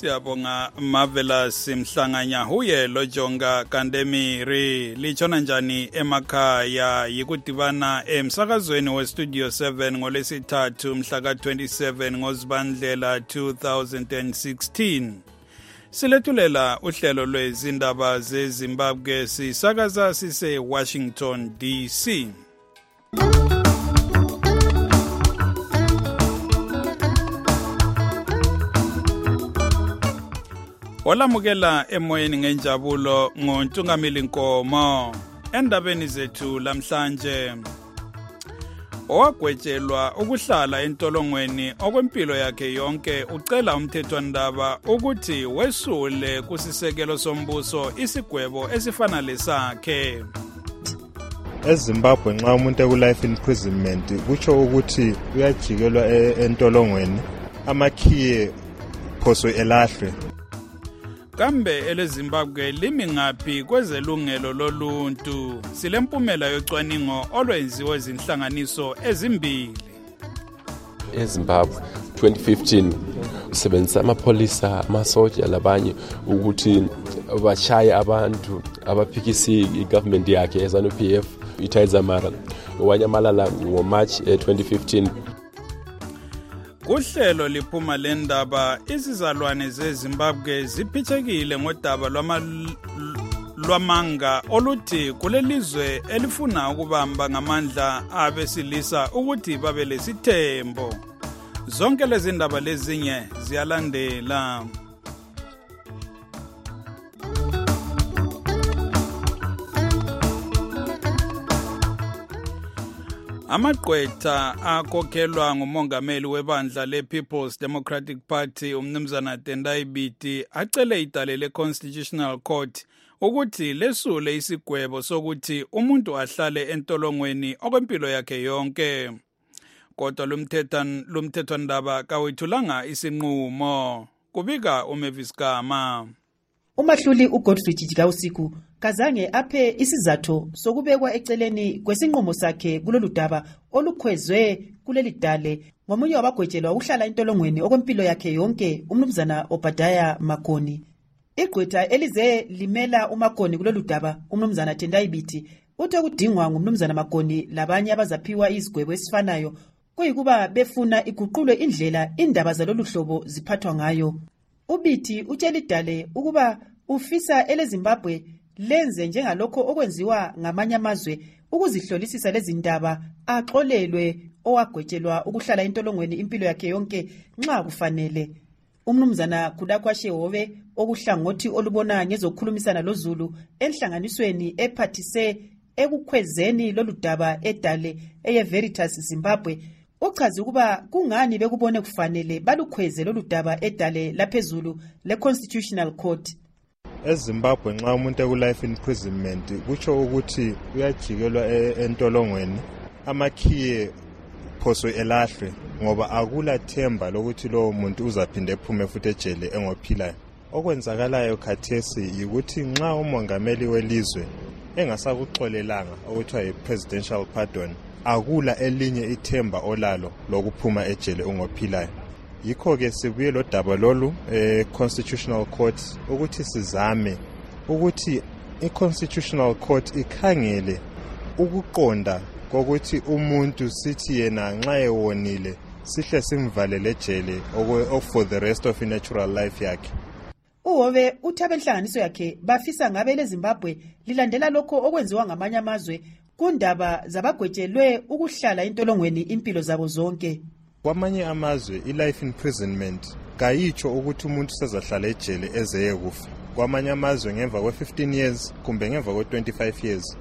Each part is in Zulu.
Siyabonga Marvelous Mhlanganya huye lojonga Kandemiri lichona njani emakhaya yikudibana emsakazweni westudio 7 ngolesithathu mhla ka 27 ngoZibandlela 2016. Silethulela uhlelo lwezindaba zeZimbabwe sisakaza sise Washington DC. Olamukela emoyeni ngenjabulo ngoNtungamili Nkomo endabeni zethu lamhlanje. Owagwetshelwa ukuhlala entolongweni okwempilo yakhe yonke ucela umthethwandaba ukuthi wesule kusisekelo sombuso isigwebo esifana lesakhe. EZimbabwe nxa umuntu eku-life imprisonment kutsho ukuthi uyajikelwa entolongweni amakhiye phoso elahlwe. Kambe eleZimbabwe limi ngaphi kwezelungelo loluntu? Silempumela yocwaningo olwenziwe zinhlanganiso ezimbili. EZimbabwe 2015 usebenzisa amapolisa amasoja labanye ukuthi bashaye abantu abaphikisi igovernment yakhe eZANU-PF iThayizamara wanyamalala ngoMarch 2015. Kuhlelo liphuma lendaba izizalwane zeZimbabwe ziphithekile ngodaba lwamanga oluthi kulelizwe elifuna ukubamba ngamandla abesilisa ukuthi babe lesithembo. Zonke lezi ndaba lezinye ziyalandela. Amaqwetha akhokhelwa ngumongameli webandla le-People's Democratic Party umnumzana Tendai Biti acele idale le-Constitutional Court ukuthi lesule isigwebo sokuthi umuntu ahlale entolongweni okwempilo yakhe yonke. Kodwa lumthethwandaba kawethulanga isinqumo. Kubika uMavis Gama. Umahluli uGodfrey Jijikawusiku kazange aphe isizathu sokubekwa eceleni kwesinqumo sakhe kulolu daba olukhwezwe kuleli dale ngomunye wabagwetshelwa ukuhlala entolongweni okwempilo yakhe yonke umnumzana Obadiah Magoni. Igqwetha elize limela uMagoni kulolu daba umnumzana Tendai Biti uthe kudingwa ngumnumzana Magoni labanye abazaphiwa izigwebo esifanayo kuyikuba befuna iguqulwe indlela indaba zalolu hlobo ziphathwa ngayo. Ubiti utshela idale ukuba ufisa eleZimbabwe lenze njengalokho okwenziwa ngamanye amazwe ukuzihlolisisa lezi ndaba axolelwe owagwetshelwa ukuhlala entolongweni impilo yakhe yonke nxa kufanele. Umnumzana Kudakwashe Hove okuhlangothi olubona ngezokukhulumisana loZulu enhlanganisweni ephathise ekukhwezeni lolu daba edale eyeVeritas Zimbabwe uchaza ukuba kungani bekubone kufanele balukhweze lolu daba edale laphezulu le-Constitutional Court. EZimbabwe nxa umuntu eku-life imprisonment kutsho ukuthi uyajikelwa entolongweni amakhiye phoso elahlwe ngoba akula themba lokuthi lowo muntu uzaphinde ephume futhi ejele engophilayo. Okwenzakalayo khathesi yikuthi nxa umongameli welizwe engasakuxolelanga okuthiwa yi-presidential pardon akula elinye ithemba olalo lokuphuma ejele ungophilayo. Yikho-ke sibuye lo daba lolu Constitutional Court ukuthi sizame ukuthi i-Constitutional Court ikhangele ukuqonda kokuthi umuntu sithi yena nxa ewonile sihle simvalele ejele for the rest of natural life yakhe. Uhove uthabe inhlanganiso yakhe bafisa ngabe leZimbabwe lilandela lokho okwenziwa ngamanye amazwe kundaba zabagwetshelwe ukuhlala entolongweni impilo zabo zonke. Kwamanye amazwe i-life imprisonment kayitsho ukuthi umuntu sezahlala ejele ezeye kufa. Kwamanye amazwe ngemva kwe-15 years kumbe ngemva kwe-25 years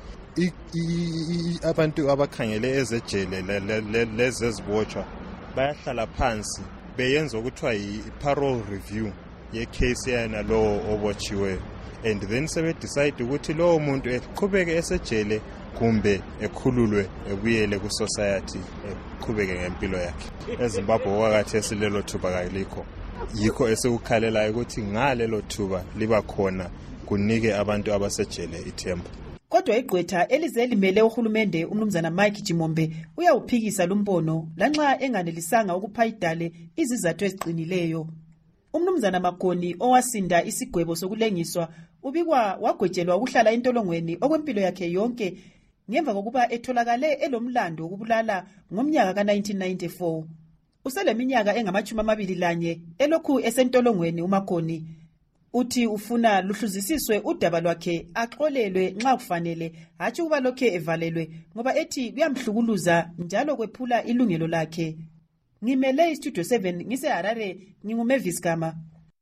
abantu abakhangele ezejele lezezibotshwa bayahlala phansi beyenza ukuthiwa yi-parole review ye-case yana lowo obotshiweyo and then sebedecide ukuthi lowo muntu eqhubeke esejele kumbe ekhululwe ebuyele ku-society eqhubeke ngempilo yakhe. EZimbabwe wakati esilelo thuba kalikho yikho esikukhalelayo ukuthi ngalelo thuba liba khona kunike abantu abasejele ithemba. Kodwa igqwetha elize limele uhulumende umnumzana Mike Jimombe uyawuphikisa lumbono lanxa enganelisanga ukupha idale izizathu eziqinileyo. Umnumzana Makoni owasinda isigwebo sokulengiswa ubikwa wagwetshelwa ukuhlala entolongweni okwempilo yakhe yonke ngemva kokuba etholakale elomlando wokubulala ngomnyaka ka-1994. Useleminyaka engama-21 elokhu esentolongweni uMakoni. Uthi ufuna luhluzisiswe udaba lwakhe axolelwe nxa kufanele, hatshi ukuba lokhe evalelwe ngoba ethi kuyamhlukuluza njalo kwephula ilungelo lakhe. Ngimele iStudio 7 ngise-Harare, nginguMavis Gama.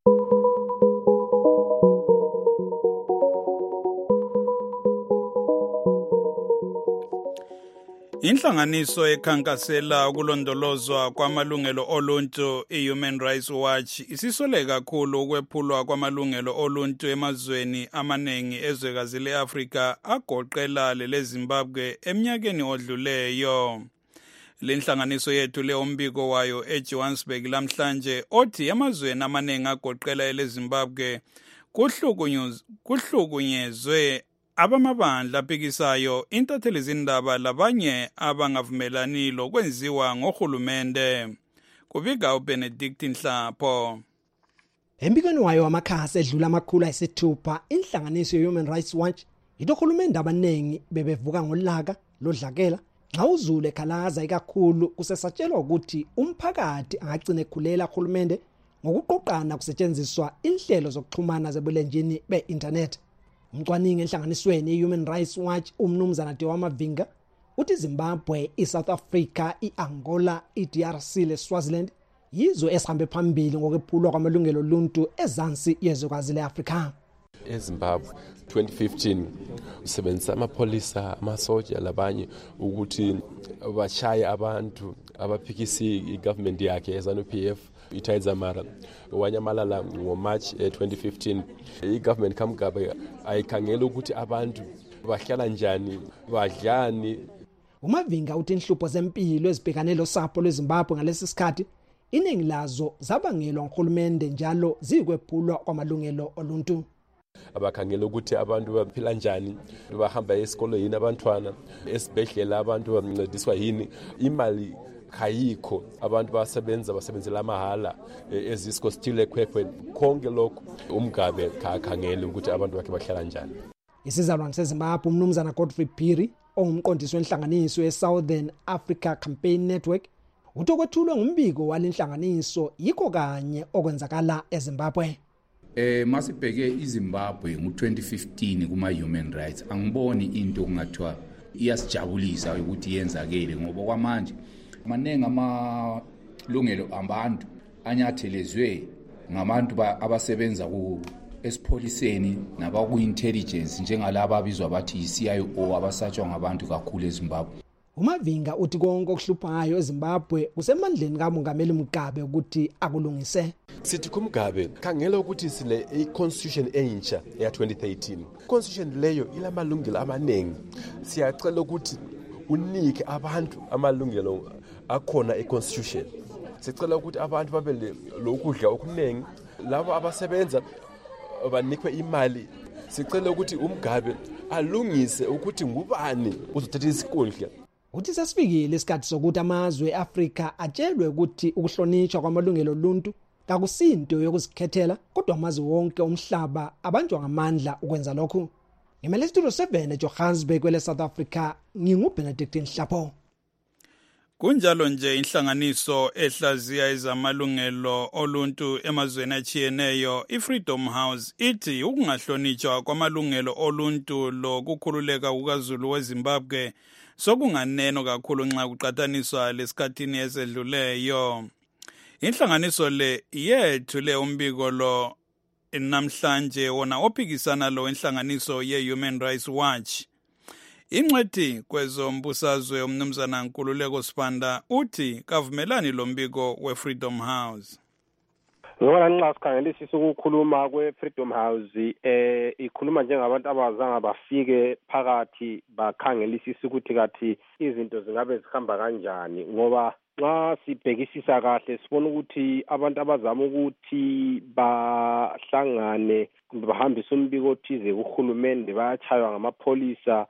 Inhlanganiso ekhankasela ukulondolozwa kwamalungelo oluntu i-Human Rights Watch isisole kakhulu ukwephulwa kwamalungelo oluntu emazweni amaningi ezwekazi le-Afrika agoqela lele-Zimbabwe eminyakeni odluleyo. Le nhlanganiso yethule umbiko wayo eJohannesburg lamhlanje othi emazweni amaningi agoqela ele-Zimbabwe kuhlukunyezwe abamabandla aphikisayo, intatheli zindaba labanye abangavumelani lokwenziwa ngohulumende. Kubika uBenedict Nhlapho. Embikweni wayo wamakhasi edlula amakhulu ayisithupha, inhlanganiso ye-Human Rights Watch ithi ohulumende abaningi bebevuka ngolaka lodlakela nxa uzulu ekhalaza ikakhulu kusesatshelwa ukuthi umphakathi angagcina ekhulela uhulumende ngokuqoqana kusetshenziswa inhlelo zokuxhumana zebulenjini be-internet. Umcwaningi enhlanganisweni i-Human Rights Watch umnumzana Dewa Mavinga uthi Zimbabwe, iSouth Africa, iAngola, iDRC leSwaziland yizo esihambe phambili ngokwephulwa kwamalungelo oluntu ezansi yezwekazi le-Afrika. eZimbabwe 2015 usebenzisa amapolisa amasoja labanye ukuthi bashaye abantu abaphikisi igovernment yakhe eZANU-PF iThayizamara wanyamalala ngoMarch 2015. Igovernment kaMgabe ayikhangela ukuthi abantu bahlala njani, badlani. uMavinga uthi inhlupho zempilo ezibhekane losapho lweZimbabwe ngalesi sikhathi iningi lazo zabangelwa nguhulumende njalo zikwephulwa kwamalungelo oluntu. Abakhangela ukuthi abantu baphila njani, bahamba esikolweni yini abantwana, esibhedlela abantu bancediswa yini, imali kayikho, abantu basebenzela amahala, ezisiko still equipment, konke lokho uMgabe akhangela ukuthi abantu bakhe bahlala njani. Isizalwane seZimbabwe umnumzana Godfrey Phiri ongumqondisi wenhlanganiso ye-Southern Africa Campaign Network uthi okwethulwe ngumbiko walenhlanganiso yikho kanye okwenzakala eZimbabwe. Masibheke iZimbabwe ngo-2015 kuma-human rights angiboni into kungathiwa iyasijabulisa ukuthi yenzakele ngoba kwamanje maningi amalungelo abantu anyathelezwe ngabantu abasebenza esipholiseni nabaku-intelligence njengalabo abizwa bathi yi-CIO abasatshwa ngabantu kakhulu eZimbabwe. uMavinga uthi konke okuhluphayo eZimbabwe kusemandleni kaMongameli Mugabe ukuthi akulungise. Sithi kuMgabe khangela ukuthi sile i-constitution entsha ya 2013. Constitution leyo ilamalungelo amaningi. Siyacela ukuthi unike abantu amalungelo akhona e-constitution. Sicela ukuthi abantu babe lokudla okuningi, labo abasebenza banikwe imali. Sicela ukuthi uMgabe alungise ukuthi ngubani uzothatha isikhundla. Uthi sesifikile isikhathi sokuthi amazwe eAfrika atshelwe ukuthi ukuhlonishwa kwamalungelo oluntu kakusinto yokuzikhethela kodwa amazwe wonke omhlaba abanjwa ngamandla ukwenza lokhu. Ngimele Studio 7 eJohannesburg kwele-South Africa, nginguBenedict Nhlapho. Kunjalo nje inhlanganiso ehlaziya ezamalungelo oluntu emazweni achiyeneyo iFreedom House ithi ukungahlonitshwa kwamalungelo oluntu lokukhululeka kukaZulu weZimbabwe sokunganeno kakhulu nxa kuqathaniswa lesikhathini esedluleyo. Inhlanganiso le yethule umbiko lo namhlanje wona ophikisana lo inhlanganiso ye-Human Rights Watch. Incwethi kwezombusazwe umnumzana Nkululeko Sibanda uthi kavumelani lo mbiko we-Freedom House. Ngoba nxa sikhangelisisa ukukhuluma kwe-Freedom House ikhuluma njengabantu abazange bafike phakathi bakhangelisisa ukuthi kathi izinto zingabe zihamba kanjani ngoba nxa sibhekisisa kahle sibona ukuthi abantu abazama ukuthi bahlangane bahambisa umbiko othize kuhulumende bayachaywa ngamapolisa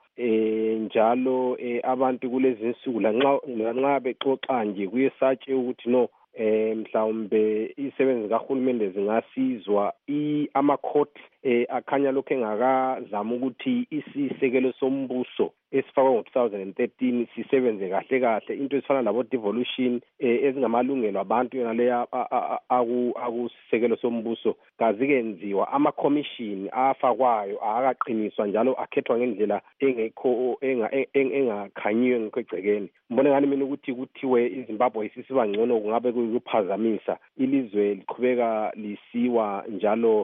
njalo abantu kulezi insuku lanxa bexoxa nje kuyesatshe ukuthi no mhlawumbe isebenzi kahulumende zingasizwa ama-court akhanya lokho engakazama ukuthi isisekelo sombuso esifakwe ngo-2013 sisebenze kahle kahle, into ezifana labo-devolution ezingamalungelo abantu yona leya akusekelo sombuso kazikenziwa. Ama-commission afakwayo akaqiniswa njalo akhethwa ngendlela engekho engakhanyiwe ngekho egcekeni. Mbone ngani mina ukuthi kuthiwe iZimbabwe isisiba ngcono kungabe kuyiphazamisa ilizwe liqhubeka lisiwa njalo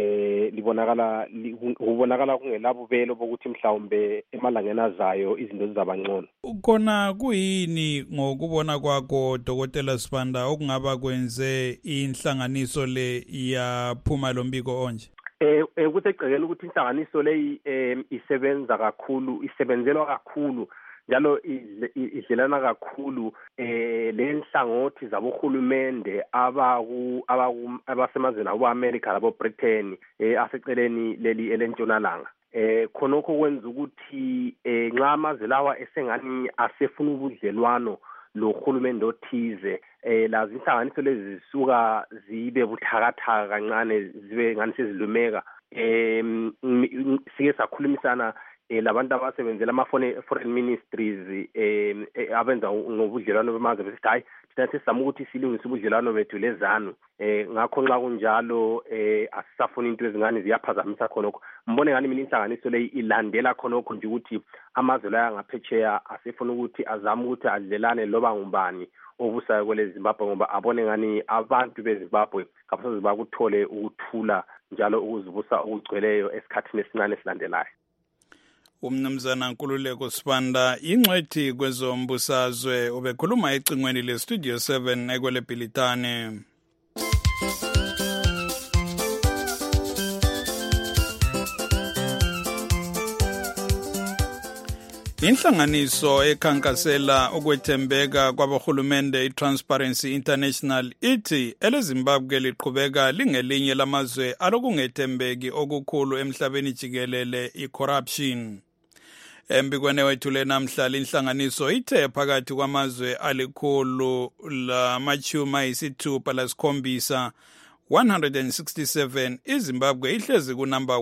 kubonakala kungelabubelo bokuthi mhlawumbe emalangeni azayo izinto zizaba ngcono. Khona kuyini ngokubona kwakho Dr. Sibanda okungaba kwenze inhlanganiso le yaphuma lombiko onje? Ukuthi egcekeni ukuthi inhlanganiso leyi isebenza kakhulu, isebenzelwa kakhulu njalo idlelana kakhulu lenhlangothi zabohulumende abasemazweni abo-America labo-Britain aseceleni leli elentshonalanga. Khonokho kwenza ukuthi nxa amazwe lawa esengani asefuna ubudlelwano lohulumende othize, lazi inhlanganiso lezi zisuka zibe buthakathaka kancane, zibe ngani sezilumeka. Sike sakhulumisana labantu abasebenzela ama-foreign ministries abenza ngobudlelwano bamazwe besithi hayi thina sesizama ukuthi silungise ubudlelwano bethu lezanu, ngakho nxa kunjalo asisafuna into ezingane ziyaphazamisa khonokho. Mbone ngani mina inhlanganiso leyi ilandela khonokho nje ukuthi amazwe la angaphetsheya asefuna ukuthi azame ukuthi adlelane loba ngubani obusayo kwele Zimbabwe, ngoba abone ngani abantu beZimbabwe kabasoze bakuthole ukuthula njalo ukuzibusa okugcweleyo esikhathini esincane esilandelayo. Umnumzana Nkululeko Sibanda ingcwethi kwezombusazwe ubekhuluma ecingweni leStudio 7 ekwele Bhilitane. Inhlanganiso ekhankasela ukwethembeka kwabahulumende iTransparency International ithi eleZimbabwe liqhubeka lingelinye lamazwe alokungethembeki okukhulu emhlabeni jikelele icorruption. Embikweni wethu lenamhla inhlanganiso ithe phakathi kwamazwe alikhulu la-167 167 iZimbabwe ihlezi kunumber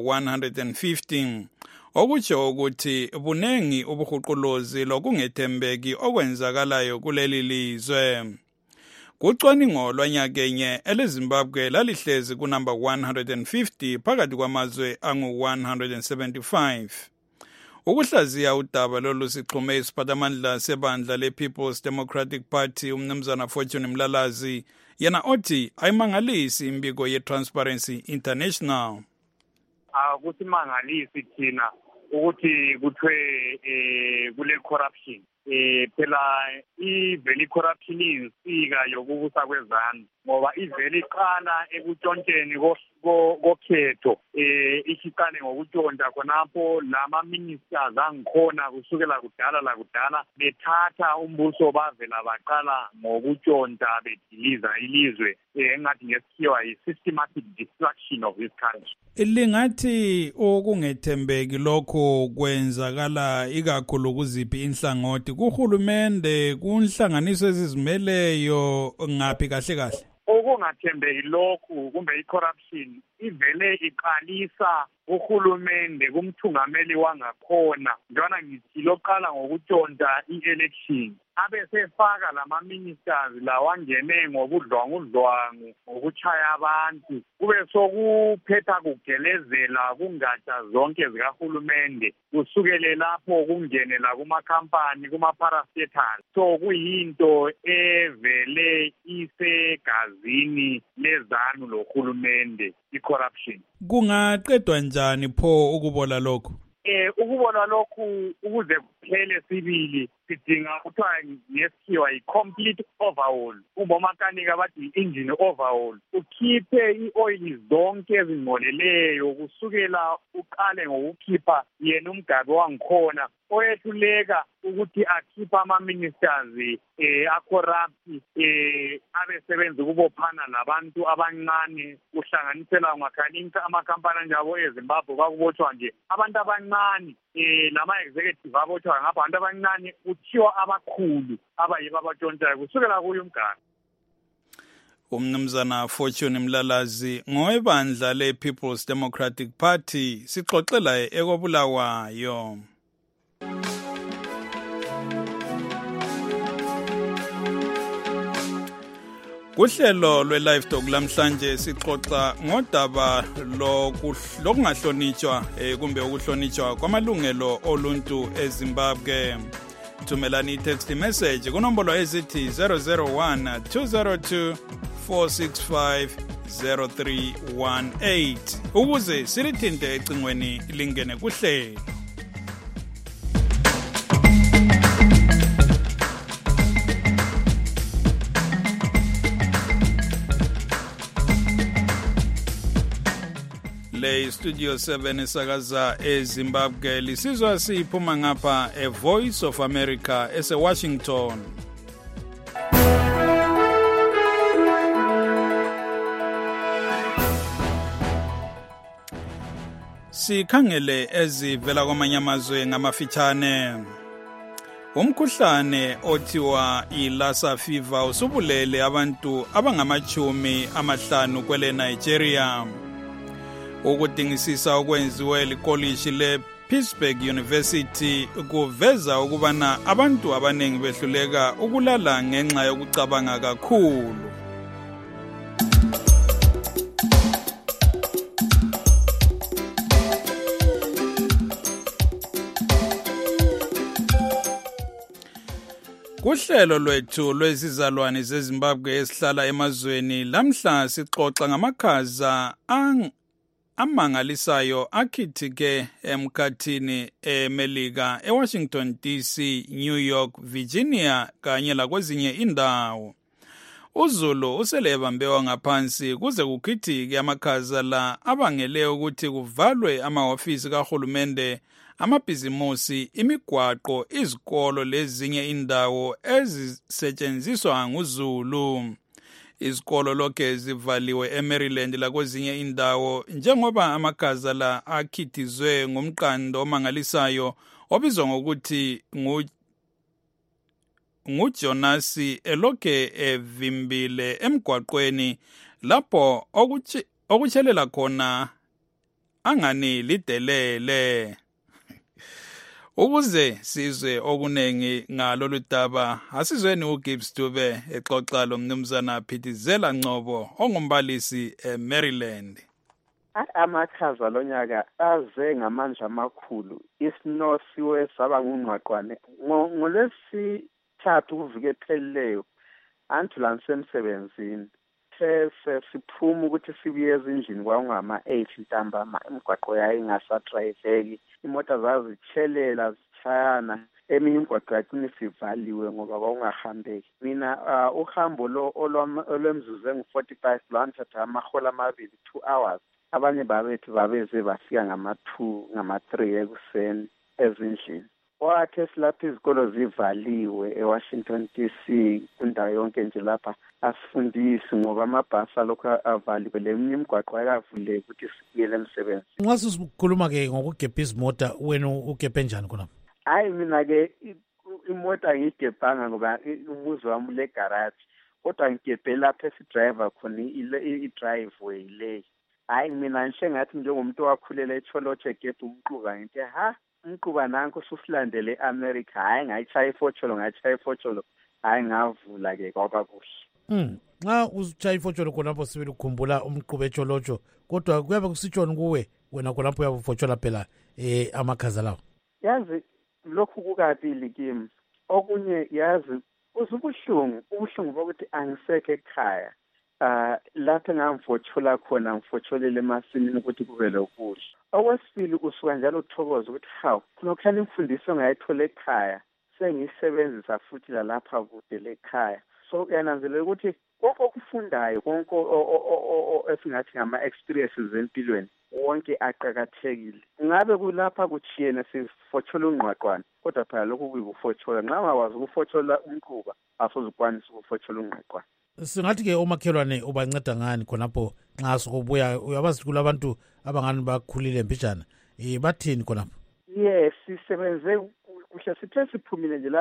115, okutsho ukuthi bunengi ubuhuqulozi lokungethembeki okwenzakalayo kuleli lizwe. Kucwaningo lwanyakenye eleZimbabwe lalihlezi kunumber 150 phakathi kwamazwe angu-175. Ukuhlaziya udaba lolu sixhume isiphathamandla sebandla le-People's Democratic Party umnumzana Fortune Mlalazi, yena othi ayimangalisi imbiko ye-Transparency International. Akusimangalisi thina ukuthi kuthiwe kule corruption. Phela iveli corruption insika yokubusa kwezandla, ngoba iveli iqala ekutshontsheni kokhetho, isiqale ngokutshontsha khonapho lama-ministers angikhona kusukela kudala bethatha umbuso bavela baqala ngokutshontsha bediliza ilizwe, engathi ngesikhiwa yi-systematic destruction of this country. Lingathi okungethembeki lokho kwenzakala ikakhulu kuziphi inhlangothi, kuhulumende, kunhlanganiso ezizimeleyo, ngaphi kahle kahle? Okungathembeki lokhu kumbe i-corruption ivele iqalisa uhulumende kumthungameli wangakhona, njana ngithi loqala ngokutshontsha i-election abesefaka lama-ministers lawangene ngobudlwangudlwangu ngokutshaya abantu, kube sokuphetha kugelezela kungatsha zonke zikahulumende, kusukele lapho kungene lakumakhampani kuma-parastatals. So kuyinto evele isegazini lezanu lohulumende, i-corruption. Kungaqedwa njani pho ukubola lokho? Ukubola lokhu ukuze kuphele sibili sidinga kuthiwa ngesikhiwa yi-complete overhaul, kumbe omakanika bathi i-engine overhaul, ukhiphe i-oil zonke ezingcoleleyo kusukela uqale ngokukhipha yena umgabi wangikhona oyehluleka ukuthi akhiphe ama-ministers acorrupt, abesebenza ukubophana labantu abancane, kuhlanganisela ngakhaninka amakhampani anjabo eZimbabwe bakubotshwa nje abantu abancane, lama-executive abotshwa ngapha abantu abancane, kuthiwa abakhulu abayibo abatshontshayo kusukela kuyo umgaba. umnumzana Fortune Mlalazi ngowebandla le-People's Democratic Party sixoxela ekobulawayo. Kuhlelo lwe-Live Talk lamhlanje sixoxa ngodaba lokungahlonitshwa kumbe ukuhlonitshwa kwamalungelo oluntu eZimbabwe. Thumelani text message kunombolo ezithi 001 202 465 0318 ukuze silithinte ecingweni lingene kuhlelo. Le Studio 7 isakaza eZimbabwe lisizwa siphuma ngapha Voice of America ese-Washington. Sikhangele ezivela kwamanye amazwe ngamafitshane. Umkhuhlane othiwa iLassa fever usubulele abantu abangama-50 kwele Nigeria. Ukudingisisa okwenziwe likolishi le-Pittsburgh University kuveza ukubana abantu abaningi behluleka ukulala ngenxa yokucabanga kakhulu. Kuhlelo lwethu lwezizalwane zeZimbabwe esihlala emazweni lamhla sixoxa ngamakhaza amangalisayo akhithike emkhathini eMelika, eWashington DC, New York, Virginia kanye lakwezinye indawo. uZulu usele ebambewa ngaphansi kuze kukhithike amakhaza la abangele ukuthi kuvalwe amahofisi kahulumende, amabhizimusi, imigwaqo, izikolo lezinye indawo ezisetshenziswa nguZulu. Izikolo lokhe zivaliwe eMaryland lakwezinye indawo njengoba amakhaza la akhithizwe ngumqando omangalisayo obizwa ngokuthi nguJonasi elokhe evimbile emgwaqweni lapho okutshelela khona angani lidelele. Ukuze sizwe okunengi ngalolu daba asizweni uGibbs Dube exoxa lomnumzana Phithizela Ngcobo ongumbalisi eMaryland. Amakhaza lonyaka aze ngamandla amakhulu isinosiwe saba ngungqwaqwane ngolwesithathu kuvike ephelileyo antula ngisemsebenzini siphuma ukuthi sibuye ezindlini kwakungama-8 ntambama imigwaqo yayingasadrayiveki, imota zazitshelela zitshayana, eminye imigwaqo yagcina isivaliwe ngoba kwakungahambeki. Mina uhambo olwemzuzu engu-45 lwanthatha amahora amabili 2 hours. Abanye babethu babeze bafika ngama-3 ekuseni ezindlini. Kwathi silapha izikolo zivaliwe eWashington DC kundawo yonke nje lapha asifundisi ngoba amabhasi alokhu avaliwe, leminye imigwaqo ayavuleka ukuthi sibuyele emsebenzini. Nxa sikhuluma-ke ngokugebha izimota, wena ugebhe njani khonapho? Hayi mina-ke imota angiyigebhanga ngoba umuzi wami ulegaraji, kodwa ngigebhe lapha esidrayiva khona i-driveway le. Hayi mina ngisho ngathi njengomuntu owakhulela eTsholotshe egebha umquba ngithi umquba nanku ususilandele eAmerica, hayi ngayitshaya ifotsholo, hayi ngavula-ke kwaba kuhle. Nxa usitshaya ifotsholo khonapho sibili ukukhumbula umquba eTsholotsho, kodwa kuyabe kusitshoni kuwe wena khonapho uyabe ufotshola phela amakhaza lawo? Yazi lokhu kukabili kimi. Okunye yazi ubuhlungu bokuthi angisekho ekhaya. Lapho ngamfotshola khona ngifotholele emasimini ukuthi kube lokudla. Okwesibili usuka njalo uthokoza ukuthi hawu kunokhani imfundiso ngayithola ekhaya sengiyisebenzisa futhi lalapha kude lekhaya. So uyananzelela ukuthi konke okufundayo, konke esingathi ngama-experiences empilweni wonke aqakathekile. Ngabe kulapha kuchiyene sifothola ungqwaqwane, kodwa phela lokhu kuyikufotshola. Nxa ungakwazi ukufothola umquba asozukwanisa ukufothola ungqwaqwane. Singathi-ke omakhelwane ubanceda ngani khonapho nxa sokubuya? Uyabazi kulabantu abangani bakhulile mbijana, bathini khonapho? Yes, sisebenze kuhle, sithe siphumile nje lapha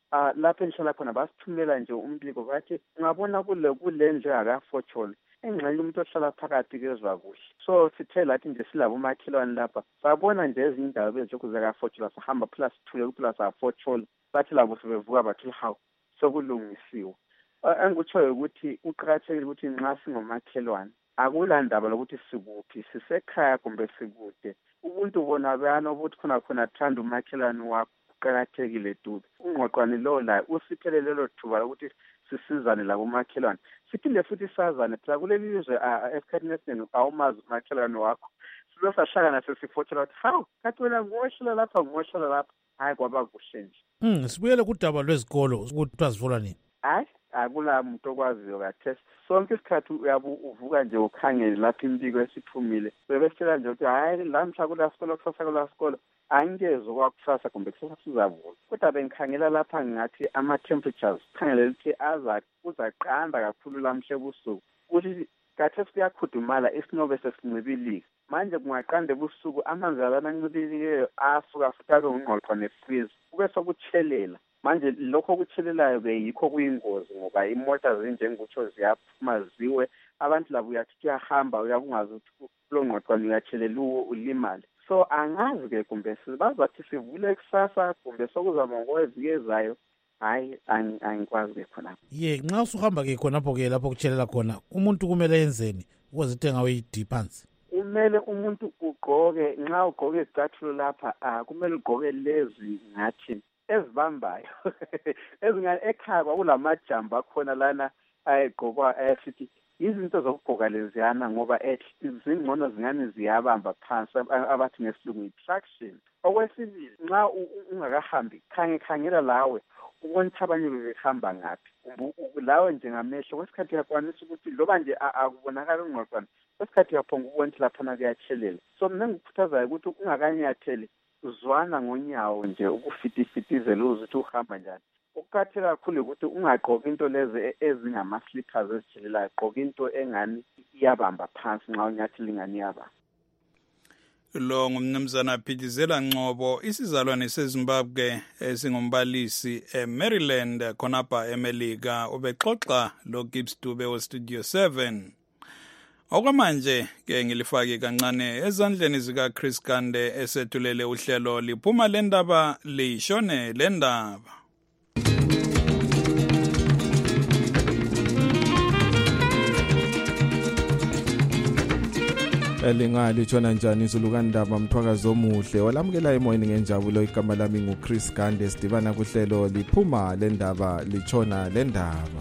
lapho engihlala khona basithumelela nje umbiko bathi ungabona kule ndlu yakafotsholo engxenye umuntu ohlala phakathi kezwa kuhle. So sithe lathi nje silabo umakhelwane lapha sabona nje ezinye indawo bezilokhu zakafotsholo sahamba phela sithule kuphela safotsholo bathi labo sebevuka bathi hawu sokulungisiwe. Engikutshoyo ukuthi uqakathekile ukuthi nxa singomakhelwane akula ndaba lokuthi sikuphi sisekhaya kumbe sikude ubuntu bona bayana ukuthi khona thanda umakhelwane wakho kuqakathekile dudu. Ungqoqwane lo la usiphele lelo thuba lokuthi sisizane labo makhelwane siphinde futhi sazane phela kuleli lizwe esikhathini esiningi awumazi umakhelwane wakho sibe sahlangana sesifotshela ukuthi hawu kathi wena ngohlala lapha hayi kwaba kuhle nje. Sibuyele kudaba lwezikolo ukuthi azivulwa nini. Hayi akula muntu okwaziyo kathesi sonke isikhathi uyabe uvuka nje ukhangele lapho imbiko esiphumile bebesitshela nje ukuthi hayi lamhla kula sikolo kusasa kula sikolo angeze kwakusasa kumbe kusasa sizavula kodwa bengikhangela lapha ngathi ama-temperatures khangele ukuthi uzaqanda kakhulu lamhle ebusuku ukuthi kathesi kuyakhudumala isinobe sesincibilika manje kungaqanda ebusuku amanzi alana ancibilileyo asuka futhi abe ngungqoqwa nefrize kube sokutshelela manje lokho okuthelelayo-ke yikho kuyingozi ngoba imota zinjengokutsho ziyaphuma ziwe abantu labo uyathi uyahamba uyakungazi ukuthi kulo ngqoqwane uyathelela ulimale. So angazi-ke kumbe bazathi sivule kusasa kumbe sokuzama ngokweviki ezayo hayi angikwazi-ke khonapho. Nxa usuhamba-ke khonapho-ke lapho kutshelela khona umuntu kumele yenzeni ukuze ithenga we-D phansi? Kumele umuntu ugqoke nxa ugqoke izicathulo lapha kumele ugqoke lezi ngathi ezibambayo ekhaya kwakulamajambo akhona lana ayegqokwa ayasithi izinto zokugqoka leziyana ngoba zingcono zingane ziyabamba phansi abathi ngesilungu i-traction. Okwesibili nxa ungakahambi khangela lawe ubona ukuthi abanye bebehamba ngaphi lawe njengamehlo kwesikhathi uyakwanisa ukuthi loba nje akubonakali ungqoqwane kwesikhathi uyaphonga ukubona ukuthi laphana kuyatshelela. So mina ngikukhuthazayo ukuthi ungakanyatheli uzwana ngonyawo nje ukufitifitizela ukuthi uhamba njani. Ukuqakatheke kakhulu ukuthi ungagqoki into lezi ezingama-slippers ezijhelelayo gqoka into engani iyabamba phansi nxa unyathela ingani iyabamba. Lo ngumnumzana Phithizela Ngcobo isizalwane seZimbabwe esingumbalisi eMaryland khonapha eMelika ubexoxa lo Gibbs Dube weStudio 7. Okwamanje ke ngilifake kancane ezandleni zika Chris Kande esethulele uhlelo liphuma lendaba lishone lendaba. Elingali tshona njani izulukandaba mthwakazi omuhle walamukela emoyeni ngenjabulo igama lami nguChris Kande sidibana kuhlelo liphuma lendaba lichona lendaba.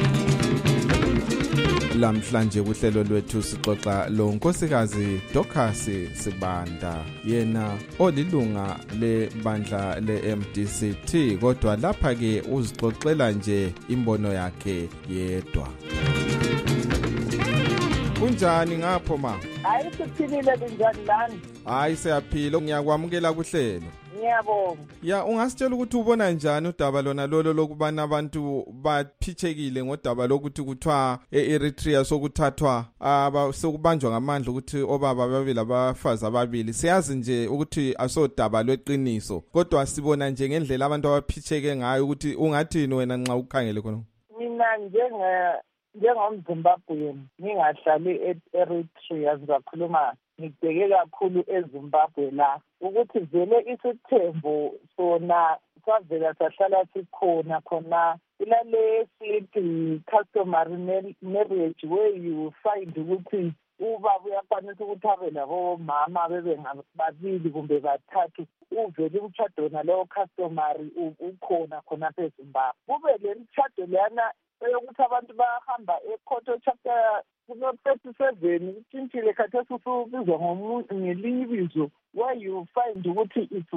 Lamhlanje kuhlelo lwethu sixoxa lo nkosikazi Dorcas Sibanda yena olilunga lebandla le-MDCT kodwa lapha ke uzixoxela nje imbono yakhe yedwa. Kunjani ngapho ma? Hayi siphilile linjani lani? Hayi siyaphila ngiyakwamukela kuhlelo. Ngiyabonga. Ya ungasitshela ukuthi ubona njani udaba lona lolo lokubana abantu baphithekile ngodaba lokuthi kuthiwa eEritrea sokuthathwa sokubanjwa ngamandla ukuthi obaba babili abafazi ababili siyazi nje ukuthi asodaba lweqiniso kodwa sibona nje ngendlela abantu abaphitheke ngayo ukuthi ungathini wena nxa ukhangele khona? Mina njengomZimbabwe ngingahlali eEritrea ngizakhuluma ngibheke kakhulu eZimbabwe la ukuthi vele isithembu sona savela sahlala sikhona khona ilale sithi customary marriage where you find ukuthi ubaba uyakwanisa ukuthi abe labo mama bebe babili kumbe bathathu uvele umshado nalowo customary ukhona khonapha eZimbabwe kube le mshado leyana yokuthi abantu bahamba eCourt chapter 37 utshintshile khathesi usubizwa ngelinye ibizo where you find ukuthi it's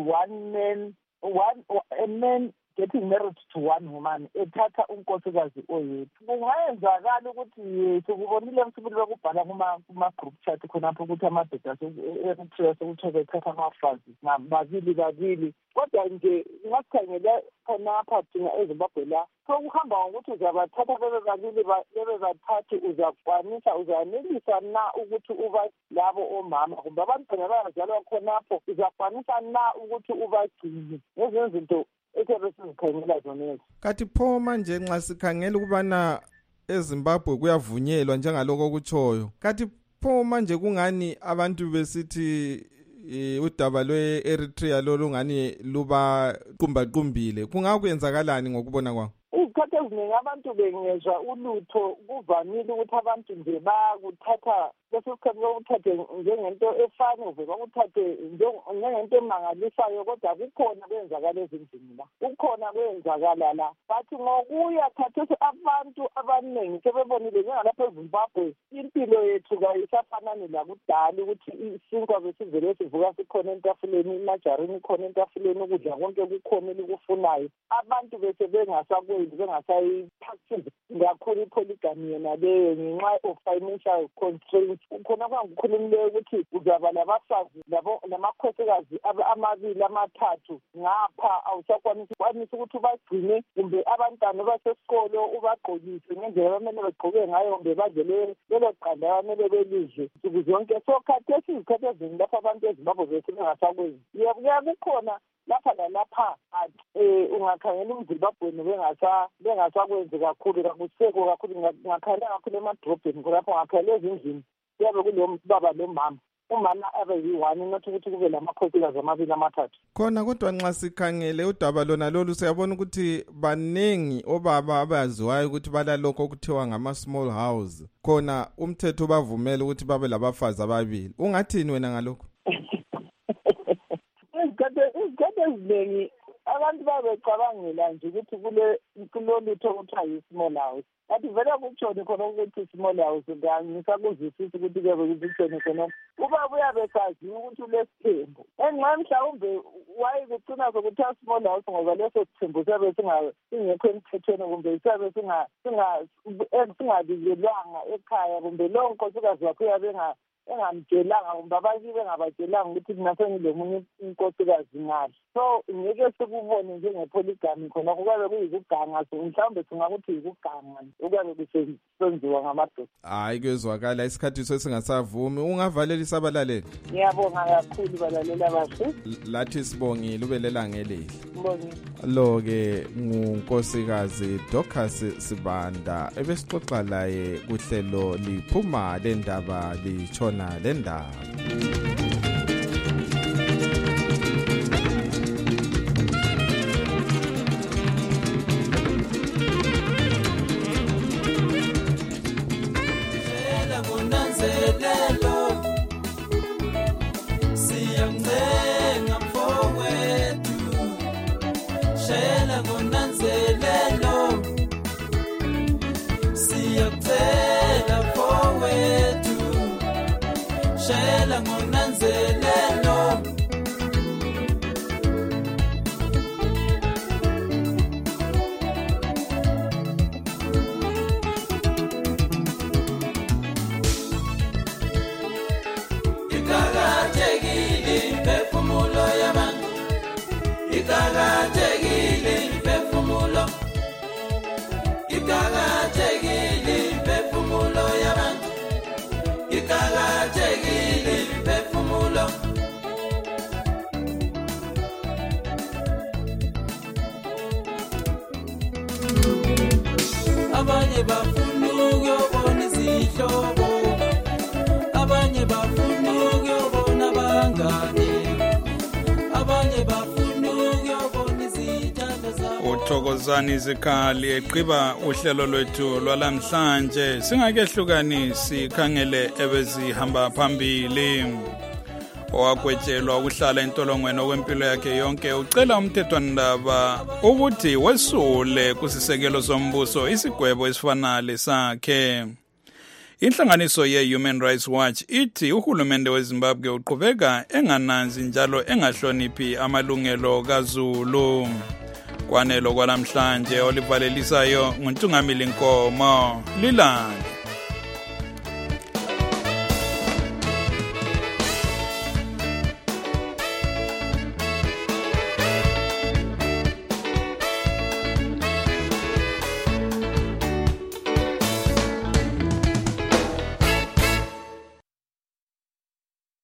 a man getting married to one woman ethatha unkosikazi oyedwa. Kungayenzakala ukuthi sikubonile msibili lokubhala kuma-group chat khonapho ukuthi amadoda e-Eritrea sokuthiwa bethatha abafazi babili kodwa nje ngasikhangela khonapha thina eZimbabwe la sokuhamba ngokuthi uzabathatha bebe babili bebe bathathu uzanelisa na ukuthi uba labo omama kumbe abantwana bayazalwa khonapho uzakwanisa na ukuthi ubagcine ngezinye izinto esiyabe sizikhangela zona. Kathi pho manje nxa sikhangela ukubana eZimbabwe kuyavunyelwa njengaloko kutshoyo, kathi pho manje kungani abantu besithi udaba lwe-Eritrea lolungani luba qumbaqumbile, kungakwenzakalani ngokubona kwakho? Izikhathi eziningi abantu bengezwa ulutho, kuvamile ukuthi abantu nje bakuthatha leso sikhathi bakuthathe njengento efana uvele bakuthathe njengento emangalisayo, kodwa kukhona kwenzakala ezindlini la, kukhona kwenzakala la. Bathi ngokuya khathesi abantu abaningi sebebonile njengalapha eZimbabwe impilo yethu kayisafanani lakudala ukuthi isinkwa besivele sivuka sikhona entafuleni, imajarini khona entafuleni, ukudla konke kukhona elikufunayo. Abantu bese bengasakwenzi, bengasayiphathise kakhulu ipoligami yona leyo ngenxa of financial constraints. Khona kwangikhulumileyo ukuthi uzaba labafazi namakhosikazi amabili amathathu ngapha, awusakwanisi ukuthi ubagcine kumbe abantwana basesikolo ubagqokise ngendlela abamele bagqoke ngayo, kumbe badle lelo qanda abamele belidle nsuku zonke. So khathesi izikhathi eziningi lapha abantu eZimbabwe bethu bengasakwenzi. Yebo kukhona lapha lalapha ungakhangela uMzimbabweni bengasakwenzi kakhulu, kakusekho kakhulu. Ngakhangela kakhulu emadrobheni kulapho, ngakhangela ezindlini kuyabe kulo baba lomama, umama abe yi-1, not ukuthi kube lamakhosikazi amabili amathathu khona. Kodwa nxa sikhangele udaba lona lolu siyabona ukuthi baningi obaba abaziwayo ukuthi balalokho okuthiwa ngama-small house, khona umthetho bavumela ukuthi babe labafazi ababili. Ungathini wena ngalokho? Izikhathi eziningi abantu babecabangela nje ukuthi kulolutho okuthiwa yi-small house. Kanti vele kutshoni khona ukuthi small house, ngisakuzwisisa ukuthi kuyabe kutshoni khona. Ubaba uyabe saziwa ukuthi ulesithembu. Enxa mhlawumbe wayekugcina sokuthiwa small house ngoba leso sithembu siyabe singekho emthethweni, kumbe siyabe singabikelwanga ekhaya, kumbe lowo nkosikazi wakho uyabe engamtshelanga, kumbe abanye bengabatshelanga ukuthi mina sengilomunye inkosikazi ngale. So ngeke sikubone njengepoligami khona, kuyabe kuyikuganga, mhlawumbe singakuthi yikuganga okuyabe kusenziwa ngamadoda. Hayi, kuyezwakala isikhathi sesingasavumi. Ungavalela isabalaleli? Ngiyabonga kakhulu balalela bahle. Lathi sibongile, ube lelangelihle. Ngibongile. Lo-ke ngunkosikazi Dorcas Sibanda ebesixoxa laye kuhlelo liphuma lendaba litshona lendaba. Shela ngonanzelelo, ikakathekile imphefumulo yabantu, ikakathekile imphefumulo, ikakathekile imphefumulo yabantu, ikakathekile imphefumulo. Abanye bafuna ukuyobona izihlobo, abanye bafuna ukuyobona abangane, abanye bafuna ukuyobona izithando zabo. Uthokozani Zikhali eqiba uhlelo lwethu lwalamhlanje. Singakehlukanisi khangele ebezihamba phambili. Owagwetshelwa ukuhlala entolongweni okwempilo yakhe yonke ucela umthethwandaba ukuthi wesule kusisekelo sombuso isigwebo esifanele sakhe. Inhlanganiso ye-Human Rights Watch ithi uhulumende weZimbabwe uqhubeka engananzi njalo engahloniphi amalungelo kaZulu. Kwanelo kwalamhlanje olivalelisayo nguNtungamili Nkomo. Lilande.